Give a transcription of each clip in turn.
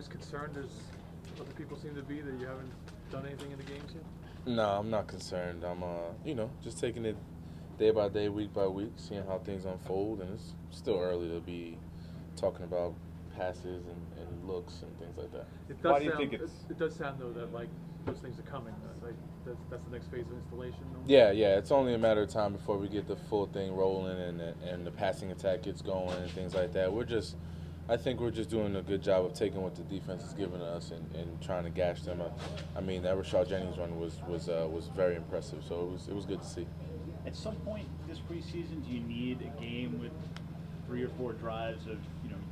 as concerned as other people seem to be that you haven't done anything in the games yet? No, I'm not concerned. I'm, just taking it day by day, week by week, seeing how things unfold, and it's still early to be talking about passes and looks and things like that. It Why does do you sound. think it's- It does sound though that like those things are coming. Like that's the next phase of installation. Though? Yeah. It's only a matter of time before we get the full thing rolling and the passing attack gets going and things like that. I think we're just doing a good job of taking what the defense is giving us and trying to gash them. I mean, that Rashad Jennings run was very impressive. So it was good to see. At some point this preseason, do you need a game with 3 or 4 drives of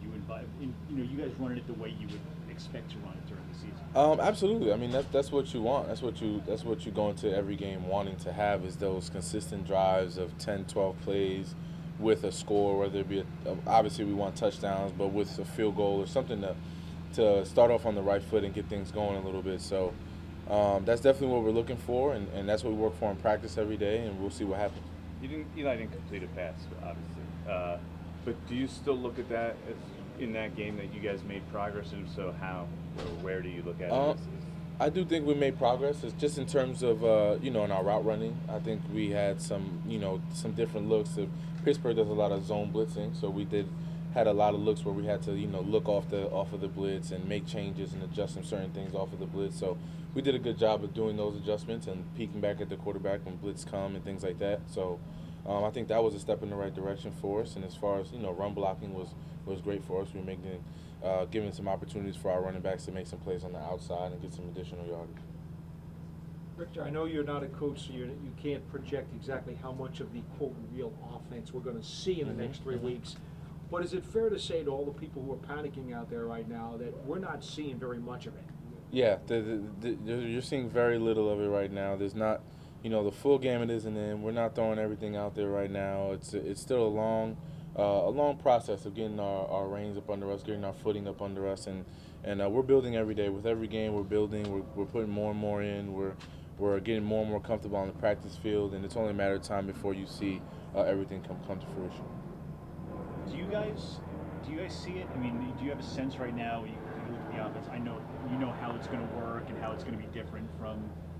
you guys running it the way you would expect to run it during the season? Absolutely. I mean, that's what you want. That's what you go into every game wanting to have is those consistent drives of 10, 12 plays with a score, whether it be obviously we want touchdowns, but with a field goal or something to start off on the right foot and get things going a little bit. So that's definitely what we're looking for, and that's what we work for in practice every day, and we'll see what happens. Eli didn't complete a pass, obviously. But do you still look at that as in that game that you guys made progress, and if so, how or where do you look at it? I do think we made progress. It's just in terms of in our route running. I think we had some different looks. Pittsburgh does a lot of zone blitzing, so we had a lot of looks where we had to look off of the blitz and make changes and adjust some certain things off of the blitz. So we did a good job of doing those adjustments and peeking back at the quarterback when blitz come and things like that. So I think that was a step in the right direction for us. And as far as run blocking was great for us. We were giving some opportunities for our running backs to make some plays on the outside and get some additional yardage. Victor, I know you're not a coach, so you can't project exactly how much of the quote real offense we're going to see in the next 3 weeks. But is it fair to say to all the people who are panicking out there right now that we're not seeing very much of it? Yeah, you're seeing very little of it right now. There's not, the full gamut isn't in. We're not throwing everything out there right now. It's still a long process of getting our reins up under us, getting our footing up under us, and we're building every day. With every game, we're building. We're putting more and more in. We're getting more and more comfortable on the practice field, and it's only a matter of time before you see everything come to fruition. Do you guys see it? I mean, do you have a sense right now? You look at the offense. I know you know how it's going to work and how it's going to be different from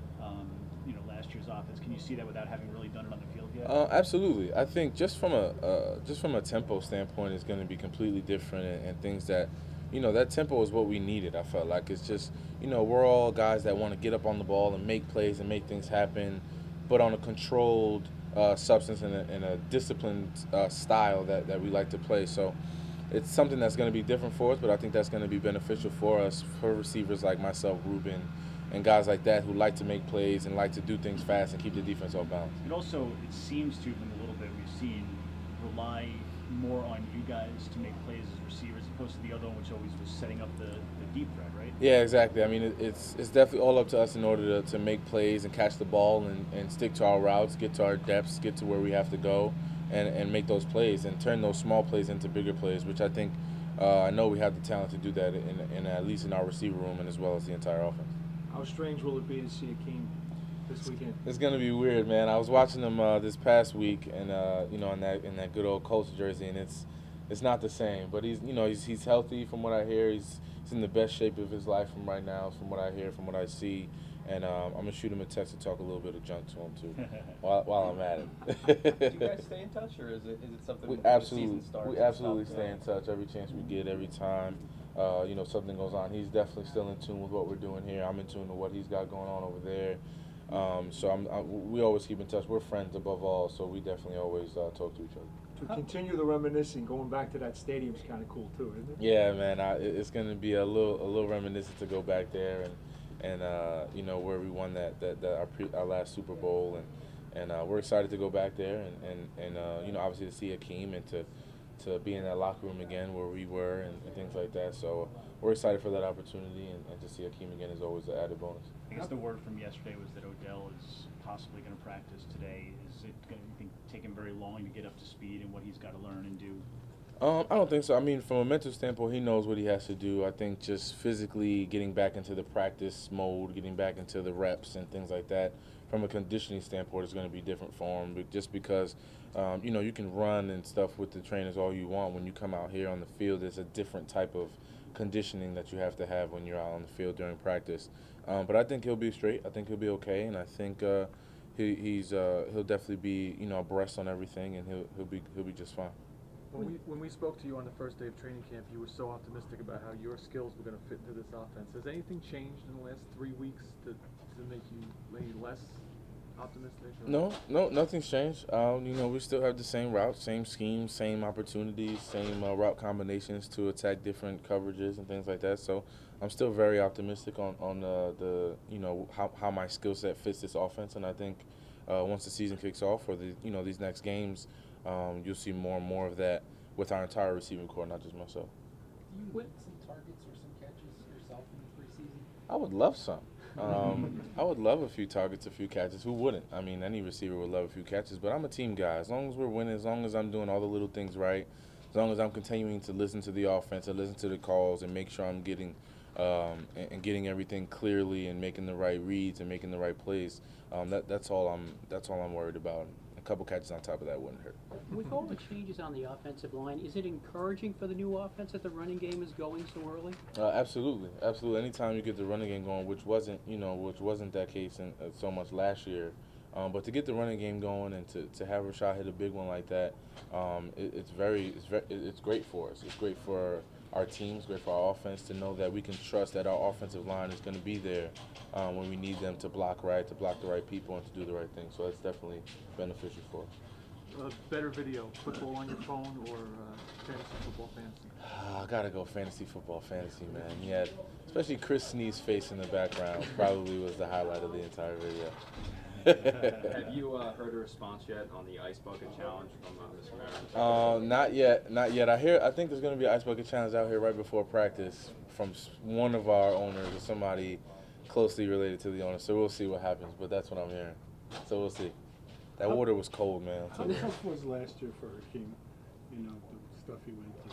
last year's offense. Can you see that without having really done it on the field yet? Absolutely. I think just from a tempo standpoint, it's going to be completely different, and things that. That tempo is what we needed, I felt like. It's just, we're all guys that want to get up on the ball and make plays and make things happen, but on a controlled substance and a disciplined style that we like to play. So it's something that's going to be different for us, but I think that's going to be beneficial for us, for receivers like myself, Ruben, and guys like that who like to make plays and like to do things fast and keep the defense off balance. And also, it seems to, from the little bit we've seen, rely more on you guys to make plays as receivers, as opposed to the other one, which always was setting up the deep threat, right? Yeah, exactly. I mean, it's definitely all up to us in order to make plays and catch the ball and stick to our routes, get to our depths, get to where we have to go, and make those plays and turn those small plays into bigger plays, which I think I know we have the talent to do that in at least in our receiver room and as well as the entire offense. How strange will it be to see Akeem this weekend? It's gonna be weird, man. I was watching him this past week, and in that good old Colts jersey, and it's not the same. But he's healthy from what I hear. He's in the best shape of his life from right now, from what I hear, from what I see. And I'm gonna shoot him a text to talk a little bit of junk to him too, while I'm at it. Do you guys stay in touch, or is it something We before the season starts? We absolutely stay in touch every chance we get, every time. Something goes on. He's definitely still in tune with what we're doing here. I'm in tune with what he's got going on over there. We always keep in touch. We're friends above all, so we definitely always talk to each other. To continue the reminiscing, going back to that stadium is kind of cool too, isn't it? Yeah, man. It's going to be a little reminiscent to go back there and where we won our last Super Bowl, and we're excited to go back there and obviously to see Akeem and to be in that locker room again where we were and things like that. So we're excited for that opportunity, and to see Akeem again is always an added bonus. I guess the word from yesterday was that Odell is possibly going to practice today. Is it going to take him very long to get up to speed and what he's got to learn and do? I don't think so. I mean, from a mental standpoint, he knows what he has to do. I think just physically getting back into the practice mode, getting back into the reps and things like that, from a conditioning standpoint, is going to be different for him. But just because, you can run and stuff with the trainers all you want. When you come out here on the field, there's a different type of conditioning that you have to have when you're out on the field during practice. But I think he'll be straight. I think he'll be okay, and I think he'll definitely be abreast on everything, and he'll be just fine. When we spoke to you on the first day of training camp, you were so optimistic about how your skills were going to fit into this offense. Has anything changed in the last 3 weeks to make you maybe less optimistic? Or? No, nothing's changed. We still have the same routes, same schemes, same opportunities, same route combinations to attack different coverages and things like that. So I'm still very optimistic on the how my skill set fits this offense, and I think once the season kicks off, or these next games, you'll see more and more of that with our entire receiving core, not just myself. Do you win some targets or some catches yourself in the preseason? I would love some. I would love a few targets, a few catches. Who wouldn't? I mean, any receiver would love a few catches, but I'm a team guy. As long as we're winning, as long as I'm doing all the little things right, as long as I'm continuing to listen to the offense and listen to the calls and make sure I'm getting getting everything clearly and making the right reads and making the right plays, that's all I'm worried about. A couple catches on top of that wouldn't hurt. With all the changes on the offensive line, is it encouraging for the new offense that the running game is going so early? Absolutely. Anytime you get the running game going, which wasn't that case so much last year, but to get the running game going and to have Rashad hit a big one like that, it's great for us. It's great for our teams, great for our offense to know that we can trust that our offensive line is going to be there when we need them to block right, to block the right people, and to do the right thing. So that's definitely beneficial for us. Better video, football on your phone or fantasy football fantasy? I gotta go fantasy football fantasy, man. Yeah, especially Chris Snead's face in the background probably was the highlight of the entire video. Have you heard a response yet on the Ice Bucket Challenge from Mr. Marin? Not yet. I think there's going to be an Ice Bucket Challenge out here right before practice from one of our owners or somebody closely related to the owner. So we'll see what happens, but that's what I'm hearing. So we'll see. That water was cold, man. How tough was last year for Hakeem? The stuff he went through.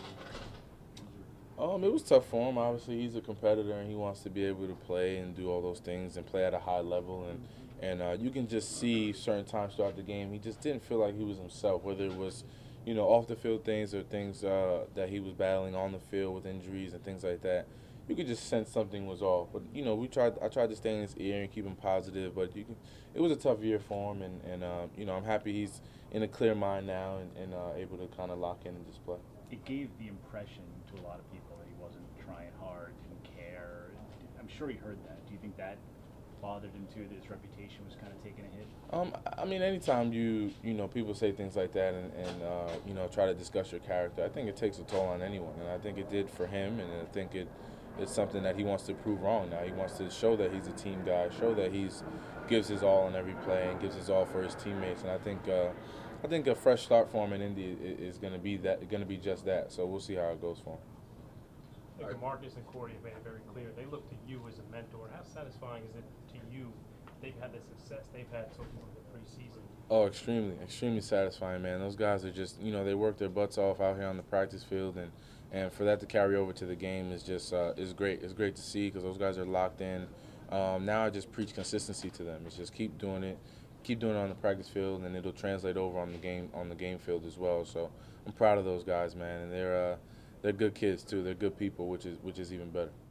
It was tough for him. Obviously, he's a competitor and he wants to be able to play and do all those things and play at a high level. And you can just see certain times throughout the game he just didn't feel like he was himself, whether it was, off the field things or things that he was battling on the field with injuries and things like that. You could just sense something was off. But I tried to stay in his ear and keep him positive. But it was a tough year for him, and I'm happy he's in a clear mind now and able to kind of lock in and just play. It gave the impression to a lot of people that he wasn't trying hard, didn't care. I'm sure he heard that. Do you think that bothered him too, that his reputation was kind of taking a hit? I mean, anytime people say things like that and try to discuss your character, I think it takes a toll on anyone, and I think it did for him, and I think it's something that he wants to prove wrong now. He wants to show that he's a team guy, show that gives his all in every play and gives his all for his teammates, and I think a fresh start for him in Indy is going to be just that. So we'll see how it goes for him. I think Marcus and Cordy have made it very clear. They look to you as a mentor. How satisfying is it to you they've had the success they've had so far in the preseason? Oh, extremely satisfying, man. Those guys are just, they work their butts off out here on the practice field, and for that to carry over to the game is just is great. It's great to see because those guys are locked in. Now I just preach consistency to them. It's just keep doing it on the practice field, and it'll translate over on the game field as well. So I'm proud of those guys, man, and they're good kids too. They're good people, which is even better.